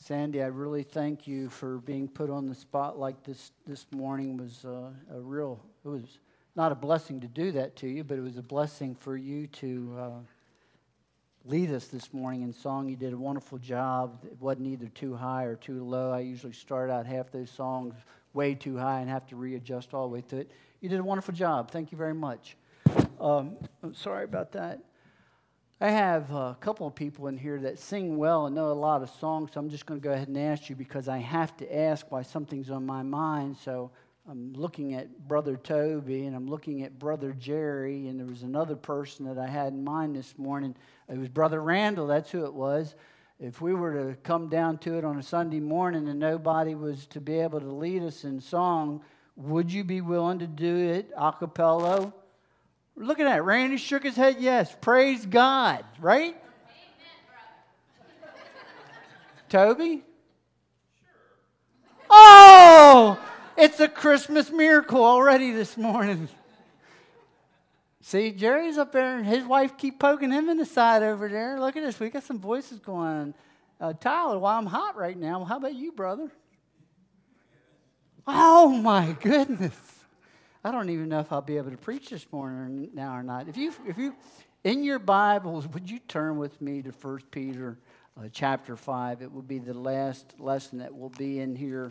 Sandy, I really thank you for being put on the spot like this morning. Was it was not a blessing to do that to you, but it was a blessing for you to lead us this morning in song. You did a wonderful job. It wasn't either too high or too low. I usually start out half those songs way too high and have to readjust all the way to it. You did a wonderful job. Thank you very much. I'm sorry about that. I have a couple of people in here that sing well and know a lot of songs, so I'm just going to go ahead and ask you because I have to ask why something's on my mind. So I'm looking at Brother Toby and I'm looking at Brother Jerry, and there was another person that I had in mind this morning. It was Brother Randall, that's who it was. If we were to come down to it on a Sunday morning and nobody was to be able to lead us in song, would you be willing to do it a cappella? Look at that. Randy shook his head yes. Praise God, right? Amen, brother. Toby? Sure. Oh! It's a Christmas miracle already this morning. See, Jerry's up there and his wife keep poking him in the side over there. Look at this. We got some voices going on. Tyler, while I'm hot right now, how about you, brother? Oh, my goodness. I don't even know if I'll be able to preach this morning now or not. If you, in your Bibles, would you turn with me to 1 Peter chapter 5? It will be the last lesson that will be in here.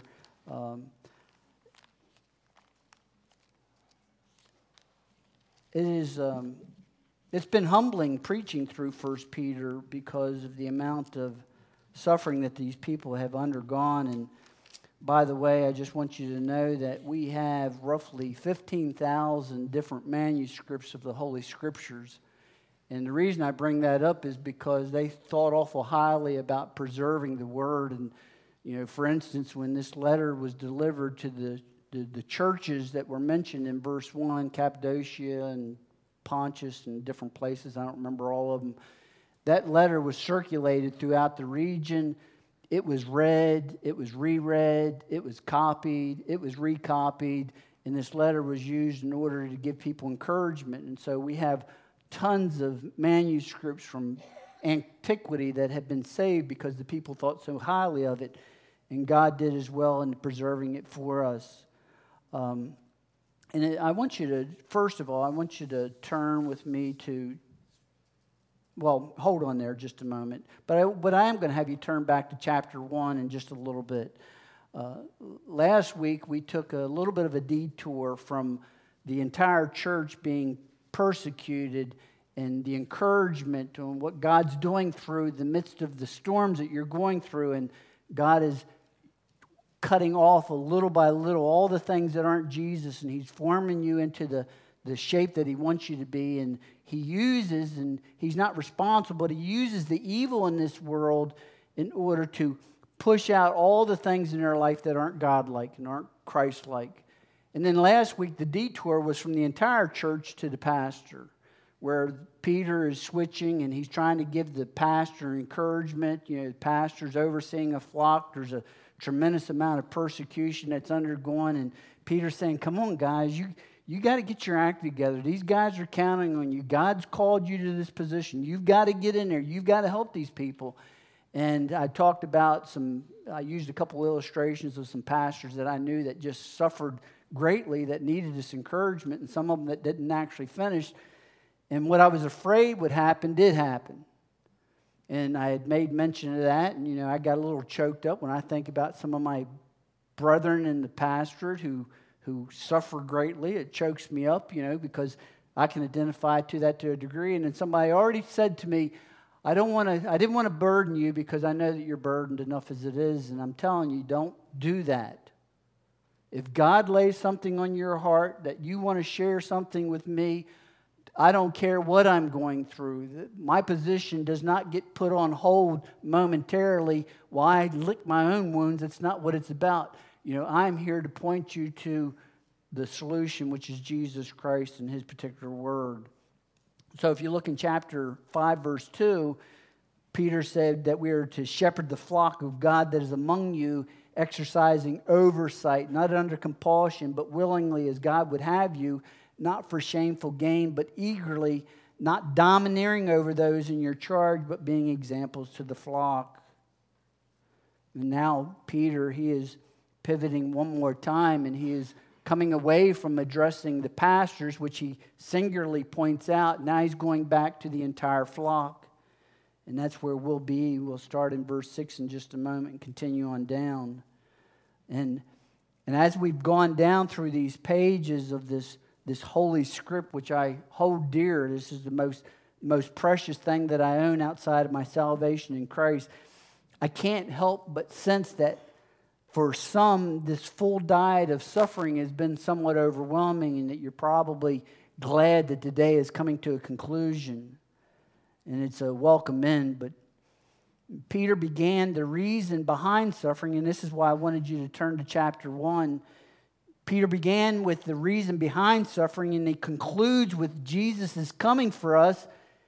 It's been humbling preaching through 1 Peter because of the amount of suffering that these people have undergone. And by the way, I just want you to know that we have roughly 15,000 different manuscripts of the Holy Scriptures. And the reason I bring that up is because they thought awful highly about preserving the Word. And, you know, for instance, when this letter was delivered to the churches that were mentioned in verse 1, Cappadocia and Pontus and different places, I don't remember all of them, that letter was circulated throughout the region. It was read, it was reread, it was copied, it was recopied, and this letter was used in order to give people encouragement. And so we have tons of manuscripts from antiquity that have been saved because the people thought so highly of it, and God did as well in preserving it for us. I want you to, first of all, I want you to turn with me to, well, hold on there just a moment. But I am going to have you turn back to chapter 1 in just a little bit. Last week, we took a little bit of a detour from the entire church being persecuted and the encouragement on what God's doing through the midst of the storms that you're going through. And God is cutting off a little by little all the things that aren't Jesus, and He's forming you into the shape that He wants you to be. And He uses, and He's not responsible, but He uses the evil in this world in order to push out all the things in their life that aren't God-like and aren't Christ-like. And then last week, the detour was from the entire church to the pastor, where Peter is switching and he's trying to give the pastor encouragement. You know, the pastor's overseeing a flock. There's a tremendous amount of persecution that's undergoing, and Peter's saying, come on, guys, you got to get your act together. These guys are counting on you. God's called you to this position. You've got to get in there. You've got to help these people. And I talked about I used a couple illustrations of some pastors that I knew that just suffered greatly, that needed this encouragement, and some of them that didn't actually finish. And what I was afraid would happen did happen. And I had made mention of that, and, you know, I got a little choked up when I think about some of my brethren in the pastorate who suffer greatly. It chokes me up, you know, because I can identify to that to a degree. And then somebody already said to me, I didn't want to burden you because I know that you're burdened enough as it is. And I'm telling you, don't do that. If God lays something on your heart that you want to share something with me, I don't care what I'm going through. My position does not get put on hold momentarily while I lick my own wounds. That's not what it's about. You know, I'm here to point you to the solution, which is Jesus Christ and His particular word. So if you look in chapter 5, verse 2, Peter said that we are to shepherd the flock of God that is among you, exercising oversight, not under compulsion, but willingly as God would have you, not for shameful gain, but eagerly, not domineering over those in your charge, but being examples to the flock. And now Peter, he is pivoting one more time, and he is coming away from addressing the pastors, which he singularly points out. Now he's going back to the entire flock. And that's where we'll be. We'll start in verse 6 in just a moment and continue on down. And as we've gone down through these pages of this holy script, which I hold dear, this is the most precious thing that I own outside of my salvation in Christ, I can't help but sense that for some, this full diet of suffering has been somewhat overwhelming, and that you're probably glad that the day is coming to a conclusion. And it's a welcome end. But Peter began the reason behind suffering, and this is why I wanted you to turn to chapter 1. Peter began with the reason behind suffering, and he concludes with Jesus is coming for us.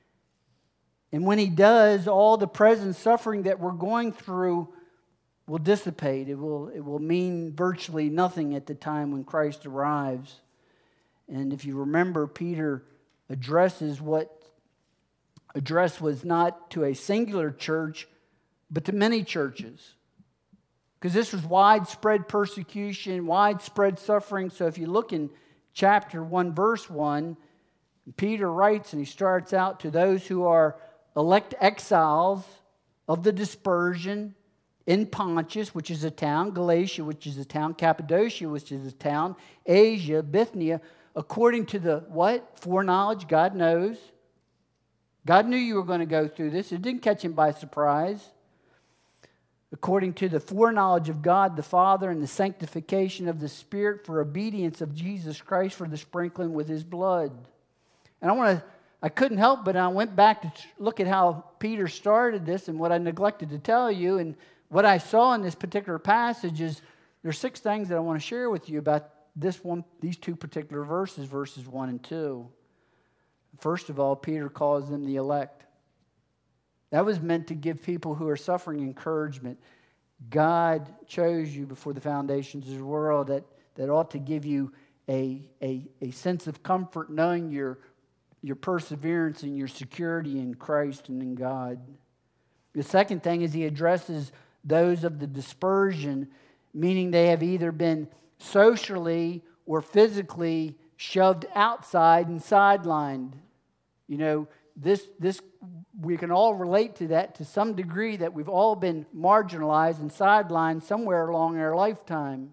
And when he does, all the present suffering that we're going through will dissipate. It will mean virtually nothing at the time when Christ arrives. And if you remember, Peter addresses what address was not to a singular church, but to many churches. Because this was widespread persecution, widespread suffering. So if you look in chapter 1, verse 1, Peter writes, and he starts out, to those who are elect exiles of the dispersion in Pontus, which is a town, Galatia, which is a town, Cappadocia, which is a town, Asia, Bithynia, according to the what? Foreknowledge, God knows. God knew you were going to go through this. It didn't catch him by surprise. According to the foreknowledge of God the Father and the sanctification of the Spirit for obedience of Jesus Christ for the sprinkling with his blood. And I couldn't help but I went back to look at how Peter started this, and what I neglected to tell you, and what I saw in this particular passage is there's 6 things that I want to share with you about these 2 particular verses 1 and 2. First of all, Peter calls them the elect. That was meant to give people who are suffering encouragement. God chose you before the foundations of the world. That ought to give you a sense of comfort, knowing your perseverance and your security in Christ and in God. The second thing is he addresses those of the dispersion, meaning they have either been socially or physically shoved outside and sidelined. You know, this we can all relate to that to some degree, that we've all been marginalized and sidelined somewhere along our lifetime.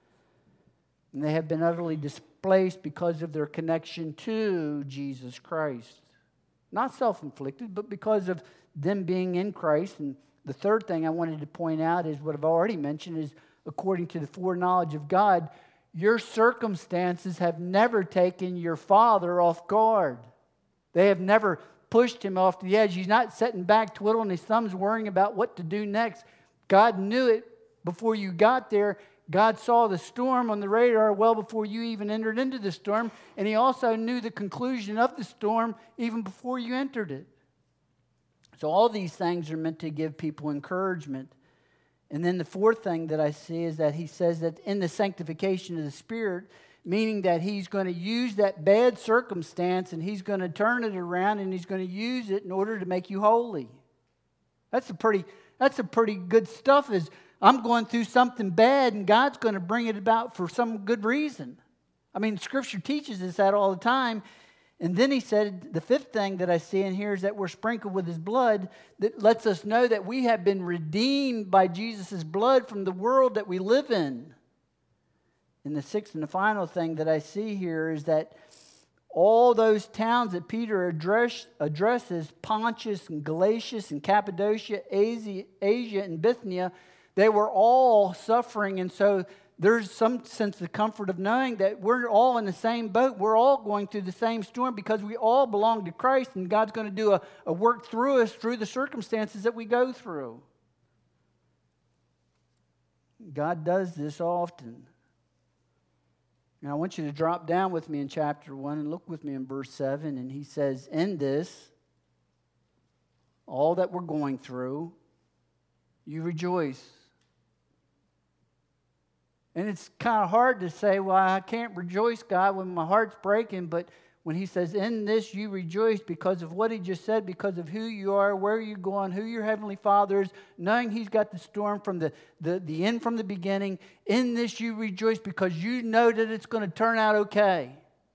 And they have been utterly displaced because of their connection to Jesus Christ. Not self-inflicted, but because of them being in Christ. And the third thing I wanted to point out is what I've already mentioned, is according to the foreknowledge of God, your circumstances have never taken your Father off guard. They have never pushed him off the edge. He's not sitting back twiddling his thumbs worrying about what to do next. God knew it before you got there. God saw the storm on the radar well before you even entered into the storm, and he also knew the conclusion of the storm even before you entered it. So all these things are meant to give people encouragement. And then the fourth thing that I see is that he says that in the sanctification of the Spirit, meaning that he's going to use that bad circumstance and he's going to turn it around and he's going to use it in order to make you holy. That's a pretty good stuff. Is I'm going through something bad and God's going to bring it about for some good reason. I mean, Scripture teaches us that all the time. And then he said, the fifth thing that I see in here is that we're sprinkled with his blood, that lets us know that we have been redeemed by Jesus' blood from the world that we live in. And the sixth and the final thing that I see here is that all those towns that Peter addresses, Pontus and Galatia and Cappadocia, Asia and Bithynia, they were all suffering. And so there's some sense of comfort of knowing that we're all in the same boat. We're all going through the same storm because we all belong to Christ, and God's going to do a work through us through the circumstances that we go through. God does this often. Now, I want you to drop down with me in chapter 1 and look with me in verse 7. And he says, in this, all that we're going through, you rejoice. And it's kind of hard to say, well, I can't rejoice, God, when my heart's breaking. But when he says, in this you rejoice, because of what he just said, because of who you are, where you're going, who your heavenly Father is, knowing he's got the storm from the end from the beginning. In this you rejoice because you know that it's going to turn out okay.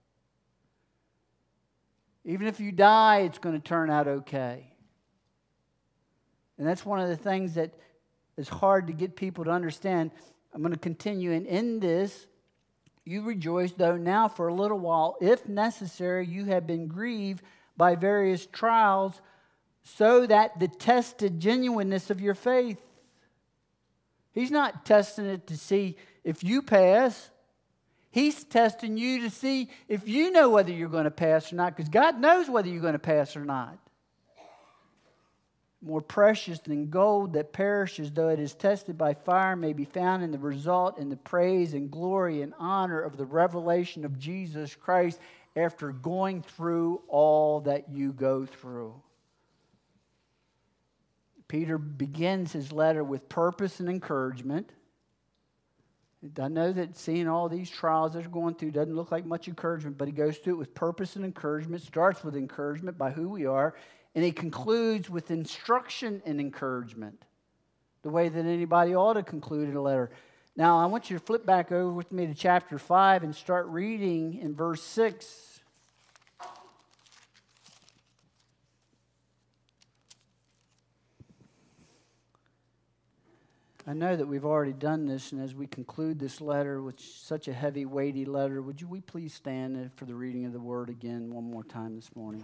Even if you die, it's going to turn out okay. And that's one of the things that is hard to get people to understand. I'm going to continue. And in this, you rejoice, though now for a little while, if necessary, you have been grieved by various trials, so that the tested genuineness of your faith. He's not testing it to see if you pass. He's testing you to see if you know whether you're going to pass or not, because God knows whether you're going to pass or not. More precious than gold that perishes, though it is tested by fire, may be found in the result in the praise and glory and honor of the revelation of Jesus Christ after going through all that you go through. Peter begins his letter with purpose and encouragement. I know that seeing all these trials that are going through doesn't look like much encouragement, but he goes through it with purpose and encouragement, starts with encouragement by who we are, and he concludes with instruction and encouragement, the way that anybody ought to conclude in a letter. Now, I want you to flip back over with me to chapter 5 and start reading in verse 6. I know that we've already done this, and as we conclude this letter, which is such a heavy, weighty letter, would we please stand for the reading of the word again one more time this morning?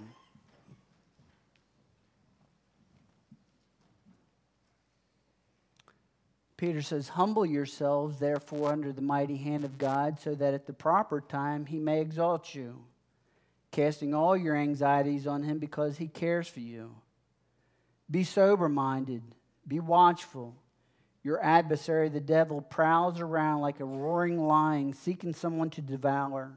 Peter says, humble yourselves, therefore, under the mighty hand of God, so that at the proper time he may exalt you, casting all your anxieties on him because he cares for you. Be sober-minded, be watchful. Your adversary, the devil, prowls around like a roaring lion, seeking someone to devour.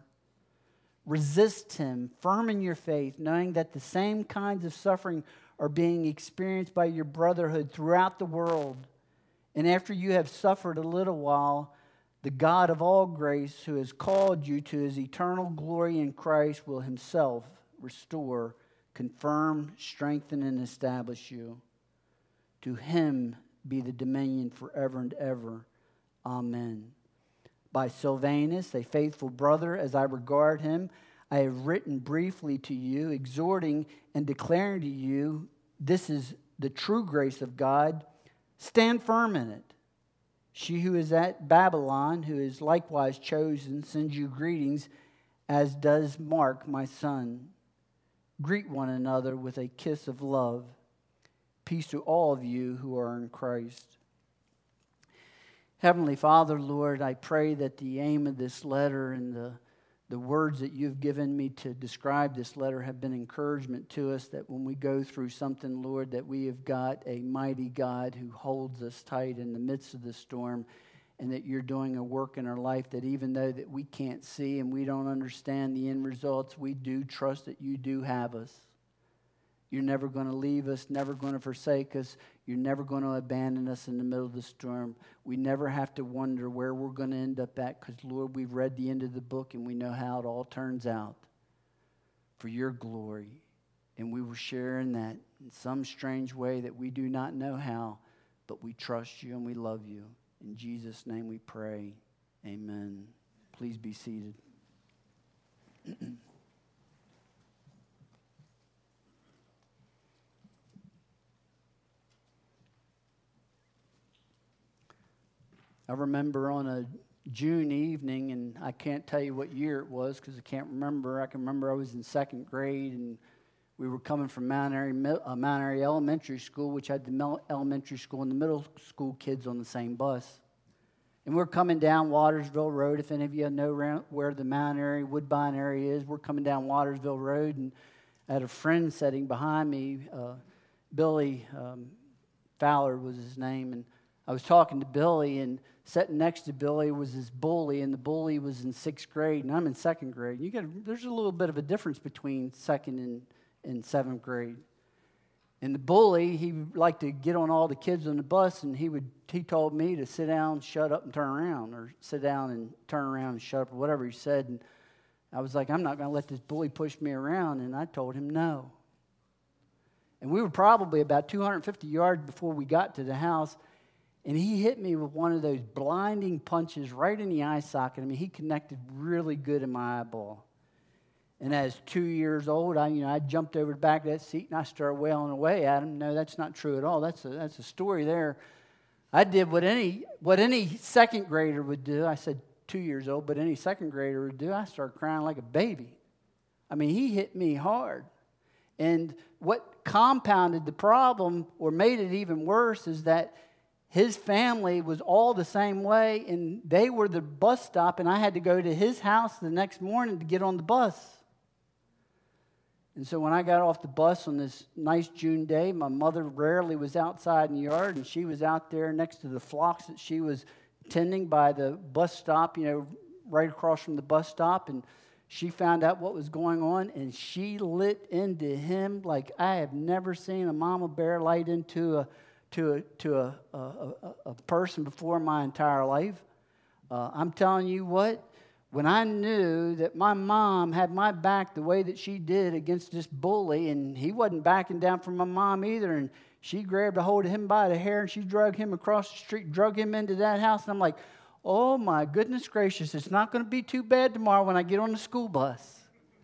Resist him, firm in your faith, knowing that the same kinds of suffering are being experienced by your brotherhood throughout the world. And after you have suffered a little while, the God of all grace, who has called you to his eternal glory in Christ, will himself restore, confirm, strengthen, and establish you. To him be the dominion forever and ever. Amen. By Silvanus, a faithful brother, as I regard him, I have written briefly to you, exhorting and declaring to you, this is the true grace of God. Stand firm in it. She who is at Babylon, who is likewise chosen, sends you greetings, as does Mark, my son. Greet one another with a kiss of love. Peace to all of you who are in Christ. Heavenly Father, Lord, I pray that the aim of this letter and the words that you've given me to describe this letter have been encouragement to us, that when we go through something, Lord, that we have got a mighty God who holds us tight in the midst of the storm, and that you're doing a work in our life that even though that we can't see and we don't understand the end results, we do trust that you do have us. You're never going to leave us, never going to forsake us. You're never going to abandon us in the middle of the storm. We never have to wonder where we're going to end up at, because, Lord, we've read the end of the book and we know how it all turns out for your glory. And we will share in that in some strange way that we do not know how, but we trust you and we love you. In Jesus' name we pray. Amen. Please be seated. I remember on a June evening, and I can't tell you what year it was because I can't remember. I can remember I was in second grade, and we were coming from Mount Airy Elementary School, which had the elementary school and the middle school kids on the same bus. And we're coming down Watersville Road. If any of you know where the Mount Airy, Woodbine area is, we're coming down Watersville Road, and I had a friend sitting behind me, Billy Fowler was his name, and I was talking to Billy, and sitting next to Billy was his bully, and the bully was in 6th grade, and I'm in 2nd grade. There's a little bit of a difference between 2nd and 7th grade. And the bully, he liked to get on all the kids on the bus, and he told me to sit down, shut up, and turn around, or sit down and turn around and shut up, or whatever he said. And I was like, I'm not going to let this bully push me around. And I told him no. And we were probably about 250 yards before we got to the house. And he hit me with one of those blinding punches right in the eye socket. I mean, he connected really good in my eyeball. And as 2 years old, I jumped over the back of that seat and I started wailing away at him. No, that's not true at all. That's a story there. I did what any second grader would do. I said 2 years old, but any second grader would do. I started crying like a baby. I mean, he hit me hard. And what compounded the problem or made it even worse is that his family was all the same way, and they were the bus stop, and I had to go to his house the next morning to get on the bus. And so when I got off the bus on this nice June day, my mother rarely was outside in the yard, and she was out there next to the flocks that she was tending by the bus stop, right across from the bus stop, and she found out what was going on, and she lit into him like I have never seen a mama bear light into a person before in my entire life. I'm telling you what, when I knew that my mom had my back the way that she did against this bully, and he wasn't backing down from my mom either, and she grabbed a hold of him by the hair, and she dragged him across the street, drug him into that house, and I'm like, oh my goodness gracious, it's not going to be too bad tomorrow when I get on the school bus.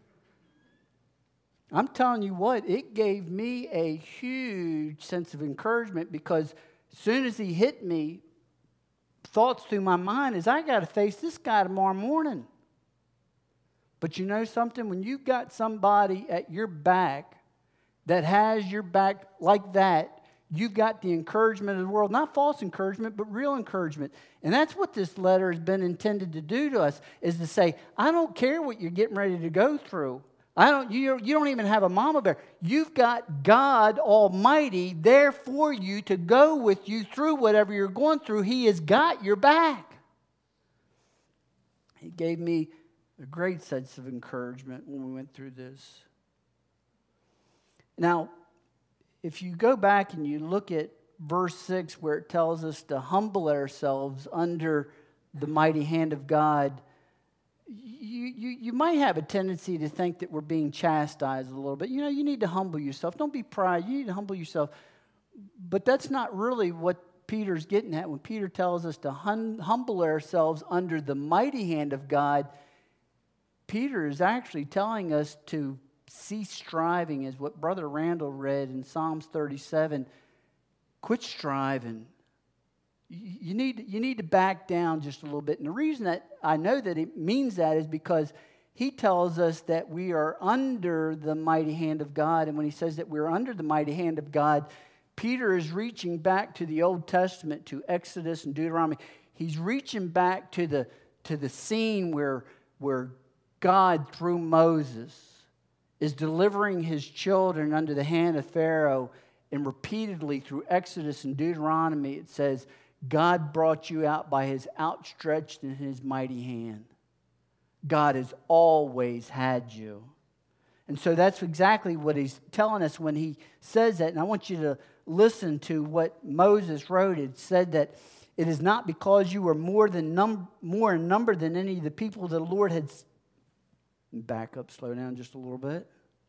I'm telling you what, it gave me a huge sense of encouragement because as soon as he hit me, thoughts through my mind is I got to face this guy tomorrow morning. But you know something? When you've got somebody at your back that has your back like that, you've got the encouragement of the world, not false encouragement, but real encouragement. And that's what this letter has been intended to do to us, is to say, I don't care what you're getting ready to go through. You don't even have a mama bear. You've got God Almighty there for you to go with you through whatever you're going through. He has got your back. He gave me a great sense of encouragement when we went through this. Now, if you go back and you look at verse 6 where it tells us to humble ourselves under the mighty hand of God, you might have a tendency to think that we're being chastised a little bit. You need to humble yourself. Don't be proud. You need to humble yourself. But that's not really what Peter's getting at. When Peter tells us to humble ourselves under the mighty hand of God, Peter is actually telling us to cease striving, is what Brother Randall read in Psalms 37. Quit striving. You need to back down just a little bit. And the reason that I know that it means that is because he tells us that we are under the mighty hand of God. And when he says that we're under the mighty hand of God, Peter is reaching back to the Old Testament, to Exodus and Deuteronomy. He's reaching back to the scene where God, through Moses, is delivering his children under the hand of Pharaoh. And repeatedly through Exodus and Deuteronomy, it says, God brought you out by his outstretched and his mighty hand. God has always had you. And so that's exactly what he's telling us when he says that. And I want you to listen to what Moses wrote. It said that it is not because you were more in number than any of the people the Lord had... Back up, slow down just a little bit.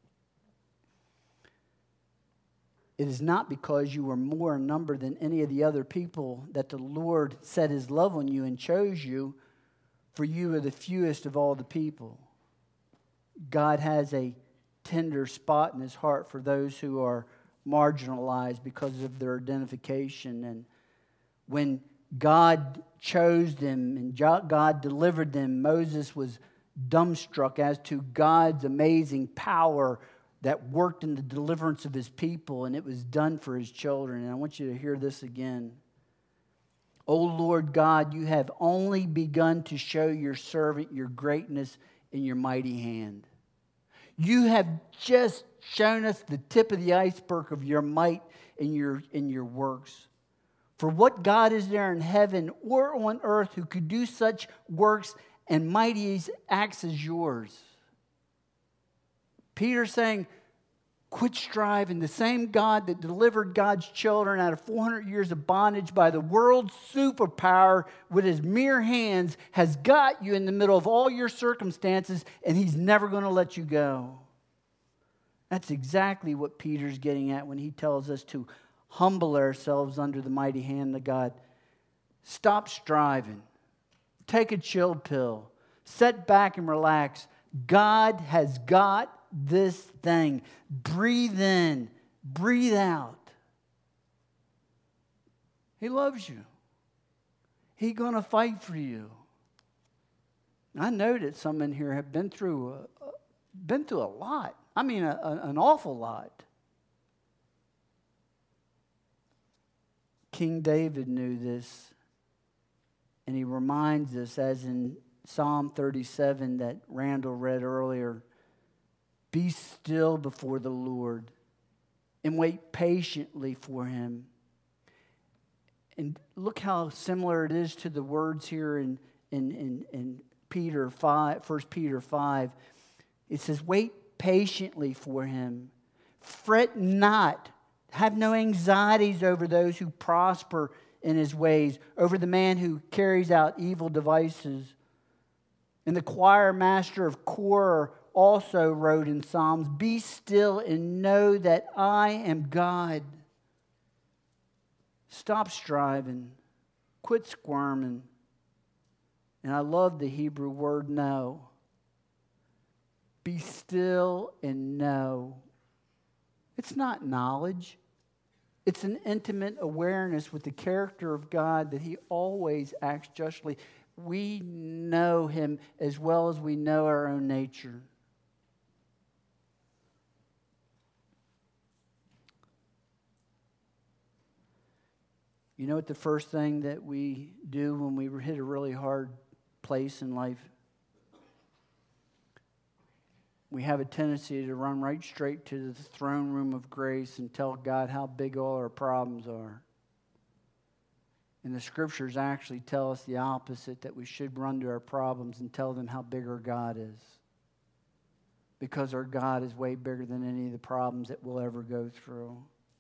It is not because you were more in number than any of the other people that the Lord set his love on you and chose you, for you are the fewest of all the people. God has a tender spot in his heart for those who are marginalized because of their identification. And when God chose them and God delivered them, Moses was dumbstruck as to God's amazing power that worked in the deliverance of his people, and it was done for his children. And I want you to hear this again. O Lord God, you have only begun to show your servant your greatness and your mighty hand. You have just shown us the tip of the iceberg of your might and your works. For what God is there in heaven or on earth who could do such works and mighty acts as yours? Peter's saying, Quit striving. The same God that delivered God's children out of 400 years of bondage by the world's superpower with his mere hands has got you in the middle of all your circumstances, and he's never going to let you go. That's exactly what Peter's getting at when he tells us to humble ourselves under the mighty hand of God. Stop striving. Take a chill pill. Sit back and relax. God has got this thing. Breathe in. Breathe out. He loves you. He's going to fight for you. I know that some in here have been through a lot. I mean, an awful lot. King David knew this. And he reminds us, as in Psalm 37 that Randall read earlier, be still before the Lord and wait patiently for him. And look how similar it is to the words here in Peter 5, 1 Peter 5. It says, wait patiently for him. Fret not. Have no anxieties over those who prosper in his ways, over the man who carries out evil devices. And the choir master of Korah also wrote in Psalms, be still and know that I am God. Stop striving. Quit squirming. And I love the Hebrew word know. Be still and know. It's not knowledge. It's an intimate awareness with the character of God that he always acts justly. We know him as well as we know our own nature. You know what the first thing that we do when we hit a really hard place in life? We have a tendency to run right straight to the throne room of grace and tell God how big all our problems are. And the scriptures actually tell us the opposite, that we should run to our problems and tell them how big our God is. Because our God is way bigger than any of the problems that we'll ever go through.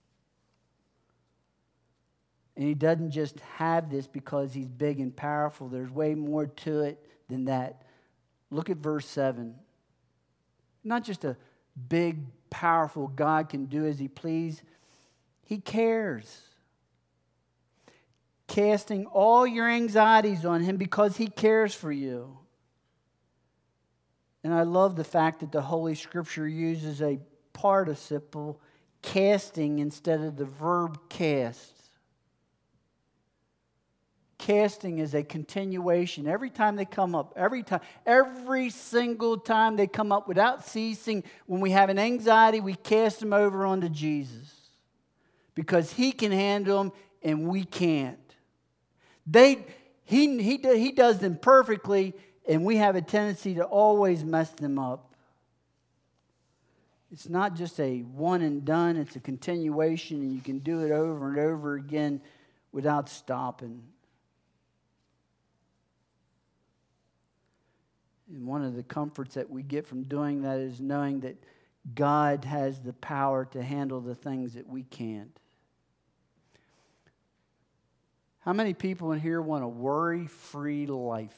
And he doesn't just have this because he's big and powerful. There's way more to it than that. Look at verse 7. Not just a big, powerful God can do as he please. He cares. Casting all your anxieties on him because he cares for you. And I love the fact that the Holy Scripture uses a participle, casting, instead of the verb cast. Casting is a continuation. Every time they come up, every single time they come up without ceasing, when we have an anxiety, we cast them over onto Jesus. Because he can handle them and we can't. He does them perfectly, and we have a tendency to always mess them up. It's not just a one and done, it's a continuation, and you can do it over and over again without stopping. And one of the comforts that we get from doing that is knowing that God has the power to handle the things that we can't. How many people in here want a worry-free life?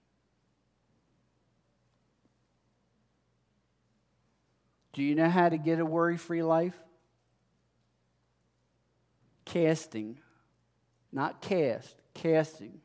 Do you know how to get a worry-free life? Casting. Not cast. Casting.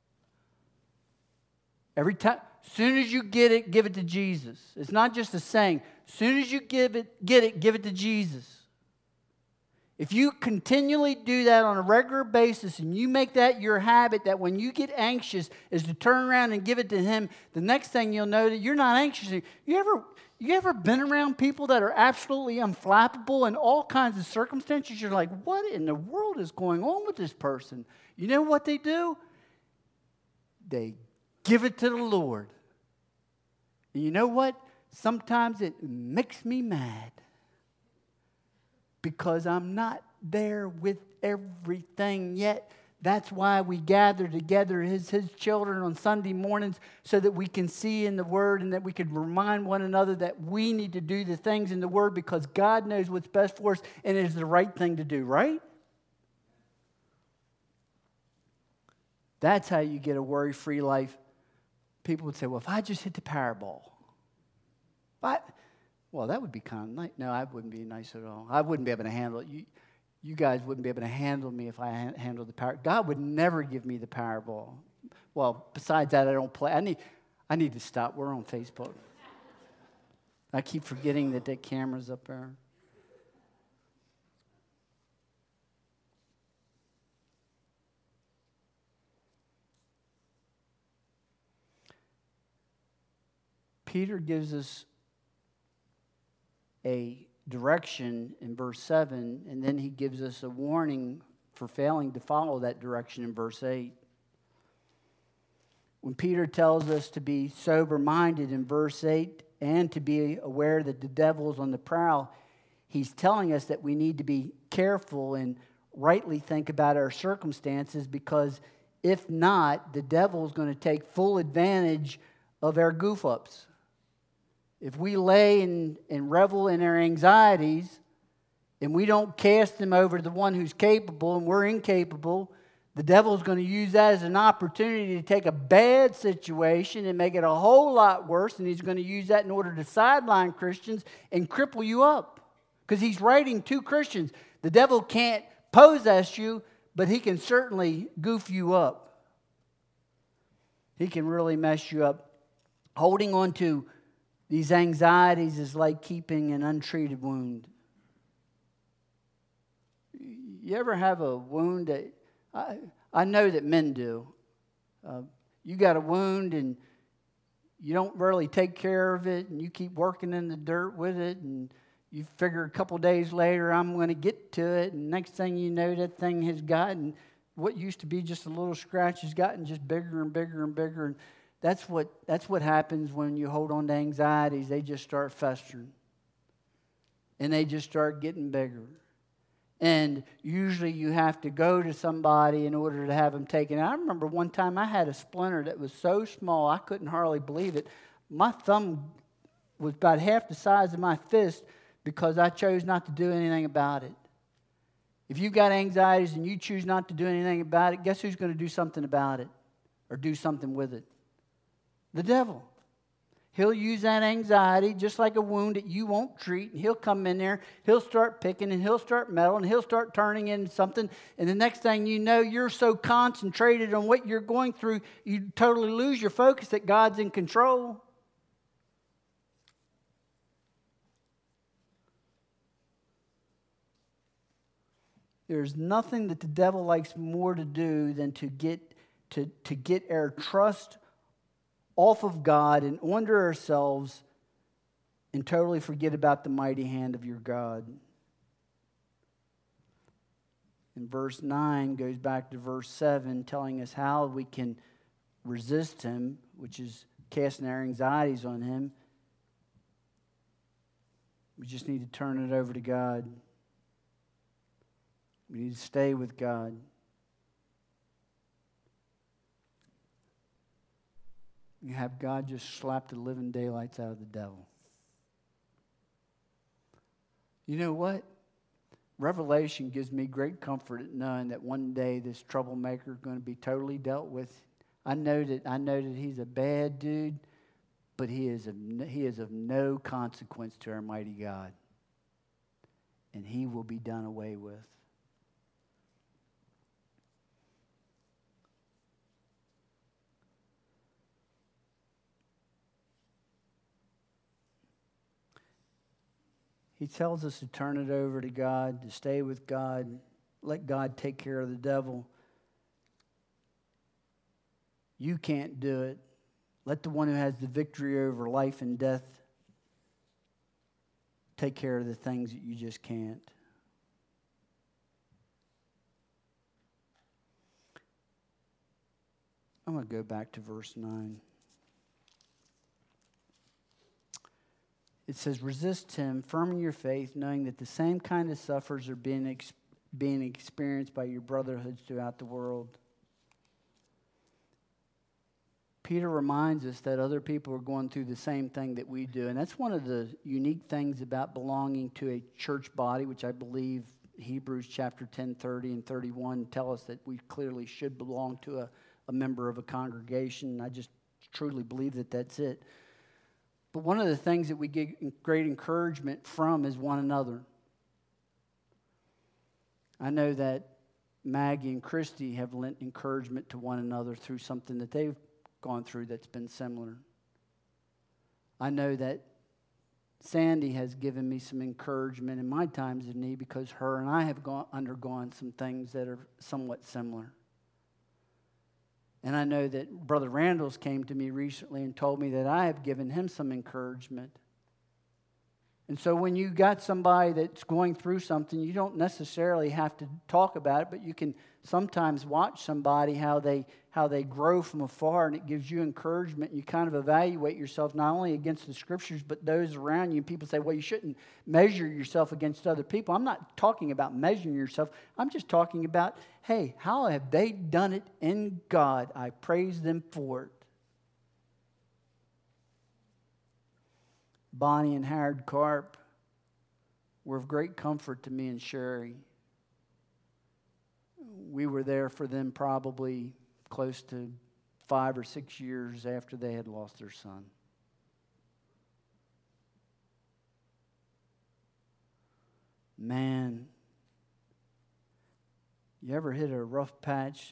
Every time, as soon as you get it, give it to Jesus. It's not just a saying. As soon as you get it, give it to Jesus. If you continually do that on a regular basis and you make that your habit, that when you get anxious is to turn around and give it to him, the next thing you'll know that you're not anxious. You ever been around people that are absolutely unflappable in all kinds of circumstances? You're like, what in the world is going on with this person? You know what they do? They give it to the Lord. And you know what? Sometimes it makes me mad. Because I'm not there with everything yet. That's why we gather together as His children on Sunday mornings, so that we can see in the Word and that we can remind one another that we need to do the things in the Word because God knows what's best for us and it is the right thing to do, right? That's how you get a worry-free life. People would say, well, if I just hit the Powerball. Well, that would be kind of nice. No, I wouldn't be nice at all. I wouldn't be able to handle it. You guys wouldn't be able to handle me if I handled the power. God would never give me the Powerball. Well, besides that, I don't play. I need to stop. We're on Facebook. I keep forgetting that camera's up there. Peter gives us a direction in verse 7, and then he gives us a warning for failing to follow that direction in verse 8. When Peter tells us to be sober-minded in verse 8 and to be aware that the devil is on the prowl, he's telling us that we need to be careful and rightly think about our circumstances, because if not, the devil is going to take full advantage of our goof-ups. If we lay and revel in our anxieties and we don't cast them over to the one who's capable and we're incapable, the devil's going to use that as an opportunity to take a bad situation and make it a whole lot worse, and he's going to use that in order to sideline Christians and cripple you up. Because he's writing to Christians. The devil can't possess you, but he can certainly goof you up. He can really mess you up. Holding on to these anxieties is like keeping an untreated wound. You ever have a wound that, I know that men do. You got a wound and you don't really take care of it, and you keep working in the dirt with it, and you figure a couple days later, I'm going to get to it, and next thing you know, that thing has gotten, what used to be just a little scratch has gotten just bigger and bigger and bigger. And that's what happens when you hold on to anxieties. They just start festering. And they just start getting bigger. And usually you have to go to somebody in order to have them taken out. I remember one time I had a splinter that was so small I couldn't hardly believe it. My thumb was about half the size of my fist because I chose not to do anything about it. If you've got anxieties and you choose not to do anything about it, guess who's going to do something about it or do something with it? The devil. He'll use that anxiety just like a wound that you won't treat, and he'll come in there, he'll start picking, and he'll start meddling, and he'll start turning into something, and the next thing you know, you're so concentrated on what you're going through, you totally lose your focus that God's in control. There's nothing that the devil likes more to do than to get our trust off of God and onto ourselves and totally forget about the mighty hand of your God. And verse 9 goes back to verse 7, telling us how we can resist him, which is casting our anxieties on him. We just need to turn it over to God. We need to stay with God. You have God just slap the living daylights out of the devil. You know what? Revelation gives me great comfort at knowing that one day this troublemaker is going to be totally dealt with. I know that he's a bad dude, but he is of no consequence to our mighty God. And he will be done away with. He tells us to turn it over to God, to stay with God, let God take care of the devil. You can't do it. Let the one who has the victory over life and death take care of the things that you just can't. I'm going to go back to verse 9. It says, resist him, firm in your faith, knowing that the same kind of sufferers are being being experienced by your brotherhoods throughout the world. Peter reminds us that other people are going through the same thing that we do. And that's one of the unique things about belonging to a church body, which I believe Hebrews chapter 10, 30 and 31 tell us that we clearly should belong to a member of a congregation. I just truly believe that that's it. But one of the things that we get great encouragement from is one another. I know that Maggie and Christy have lent encouragement to one another through something that they've gone through that's been similar. I know that Sandy has given me some encouragement in my times of need because her and I have undergone some things that are somewhat similar. And I know that Brother Randall's came to me recently and told me that I have given him some encouragement. And so when you got somebody that's going through something, you don't necessarily have to talk about it, but you can sometimes watch somebody how they grow from afar, and it gives you encouragement. You kind of evaluate yourself not only against the Scriptures, but those around you. And people say, well, you shouldn't measure yourself against other people. I'm not talking about measuring yourself. I'm just talking about, hey, how have they done it in God? I praise them for it. Bonnie and Howard Karp were of great comfort to me and Sherry. We were there for them probably close to 5 or 6 years after they had lost their son. Man, you ever hit a rough patch?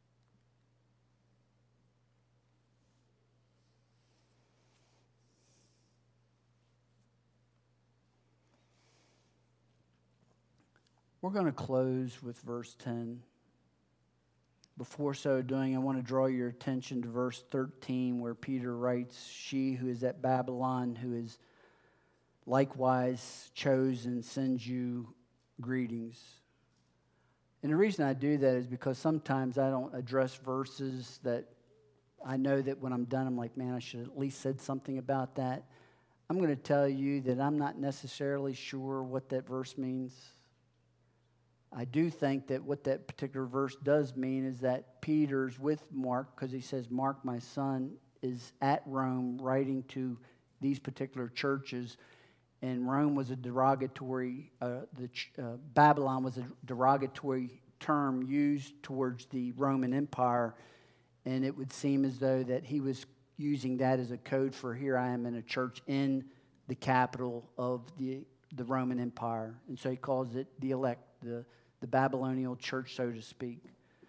We're going to close with verse 10. Before so doing, I want to draw your attention to verse 13 where Peter writes, "She who is at Babylon, who is likewise chosen, sends you greetings." And the reason I do that is because sometimes I don't address verses that I know that when I'm done, I'm like, man, I should at least said something about that. I'm going to tell you that I'm not necessarily sure what that verse means. I do think that what that particular verse does mean is that Peter's with Mark, because he says, Mark, my son, is at Rome writing to these particular churches. And Rome was a derogatory, Babylon was a derogatory term used towards the Roman Empire. And it would seem as though that he was using that as a code for, here I am in a church in the capital of the Roman Empire. And so he calls it the elect, the Babylonian church, so to speak.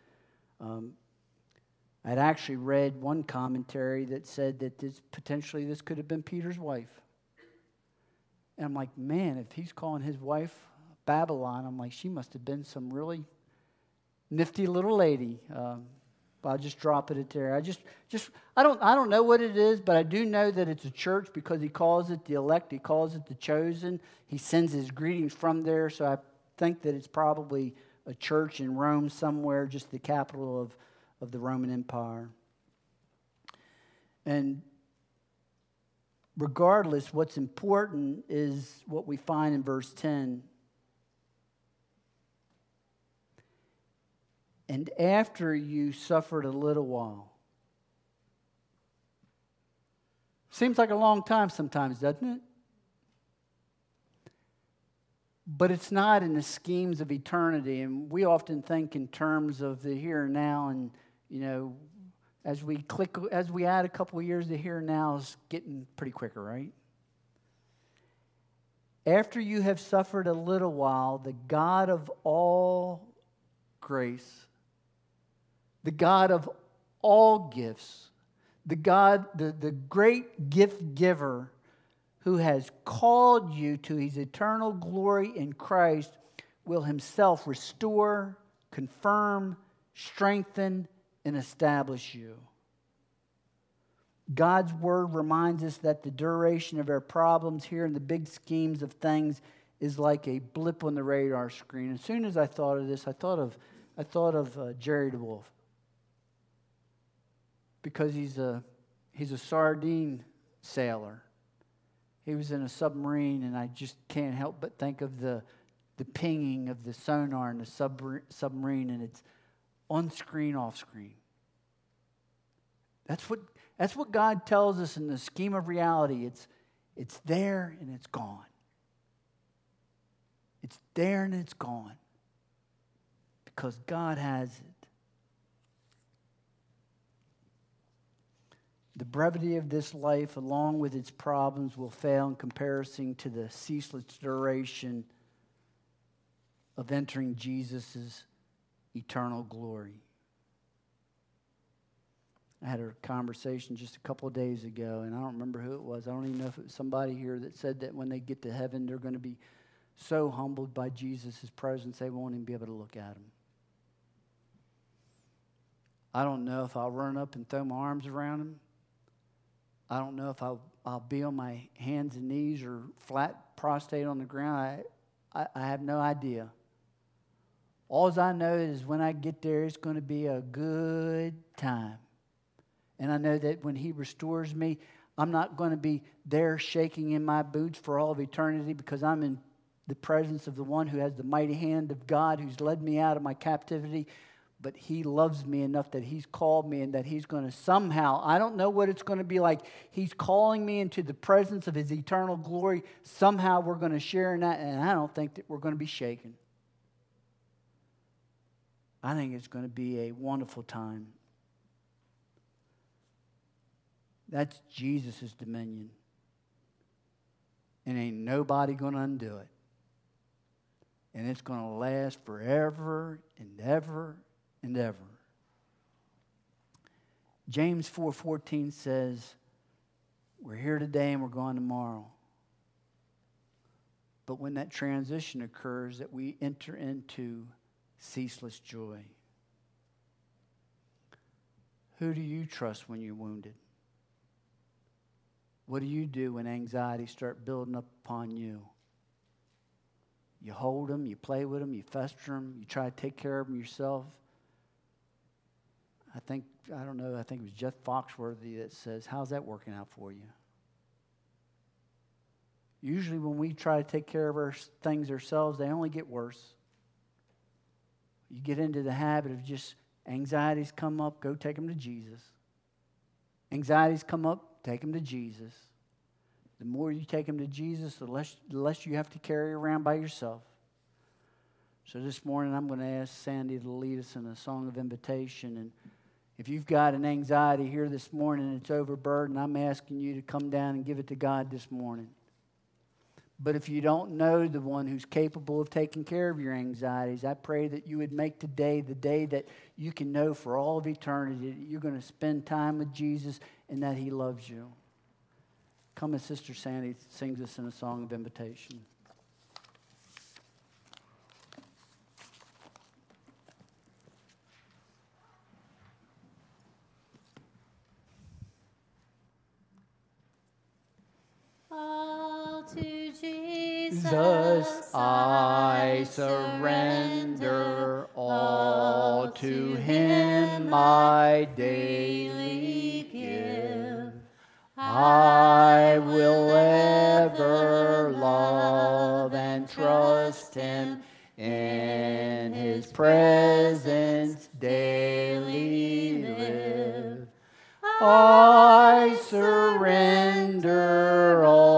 I'd actually read one commentary that said that this could have been Peter's wife. And I'm like, man, if he's calling his wife Babylon, I'm like, she must have been some really nifty little lady. I'll just drop it there. I don't know what it is, but I do know that it's a church because he calls it the elect. He calls it the chosen. He sends his greetings from there. So I think that it's probably a church in Rome somewhere, just the capital of the Roman Empire. And regardless, what's important is what we find in verse 10. And after you suffered a little while. Seems like a long time sometimes, doesn't it? But it's not in the schemes of eternity. And we often think in terms of the here and now. And, you know, as we add a couple of years, the here and now is getting pretty quicker, right? After you have suffered a little while, the God of all grace, the God of all gifts, the God, the great gift giver who has called you to his eternal glory in Christ, will himself restore, confirm, strengthen, and establish you. God's word reminds us that the duration of our problems here in the big schemes of things is like a blip on the radar screen. As soon as I thought of this, I thought of Jerry DeWolf. Because he's a sardine sailor. He was in a submarine, and I just can't help but think of the the pinging of the sonar and the submarine, and it's on screen, off screen. That's what God tells us in the scheme of reality. It's there and it's gone. It's there and it's gone. Because God has it. The brevity of this life, along with its problems, will fail in comparison to the ceaseless duration of entering Jesus' eternal glory. I had a conversation just a couple of days ago, and I don't remember who it was. I don't even know if it was somebody here that said that when they get to heaven, they're going to be so humbled by Jesus' presence, they won't even be able to look at him. I don't know if I'll run up and throw my arms around him. I don't know if I'll be on my hands and knees or flat prostrate on the ground. I have no idea. All I know is when I get there, it's going to be a good time. And I know that when he restores me, I'm not going to be there shaking in my boots for all of eternity, because I'm in the presence of the one who has the mighty hand of God, who's led me out of my captivity. But he loves me enough that he's called me, and that he's going to somehow, I don't know what it's going to be like, he's calling me into the presence of his eternal glory. Somehow we're going to share in that, and I don't think that we're going to be shaken. I think it's going to be a wonderful time. That's Jesus' dominion. And ain't nobody going to undo it. And it's going to last forever and ever and ever. James 4:14 says, we're here today and we're gone tomorrow. But when that transition occurs, that we enter into ceaseless joy. Who do you trust when you're wounded? What do you do when anxiety starts building up upon you? You hold them, you play with them, you fester them, you try to take care of them yourself. I think it was Jeff Foxworthy that says, how's that working out for you? Usually when we try to take care of our things ourselves, they only get worse. You get into the habit of just, anxieties come up, go take them to Jesus. Anxieties come up, take them to Jesus. The more you take them to Jesus, the less you have to carry around by yourself. So this morning I'm going to ask Sandy to lead us in a song of invitation. And if you've got an anxiety here this morning and it's overburdened, I'm asking you to come down and give it to God this morning. But if you don't know the one who's capable of taking care of your anxieties, I pray that you would make today the day that you can know for all of eternity that you're going to spend time with Jesus and that he loves you. Come as Sister Sandy sings us in a song of invitation. All to Jesus I surrender, all to him I daily give. I will ever love and trust him, in his presence daily live. I surrender all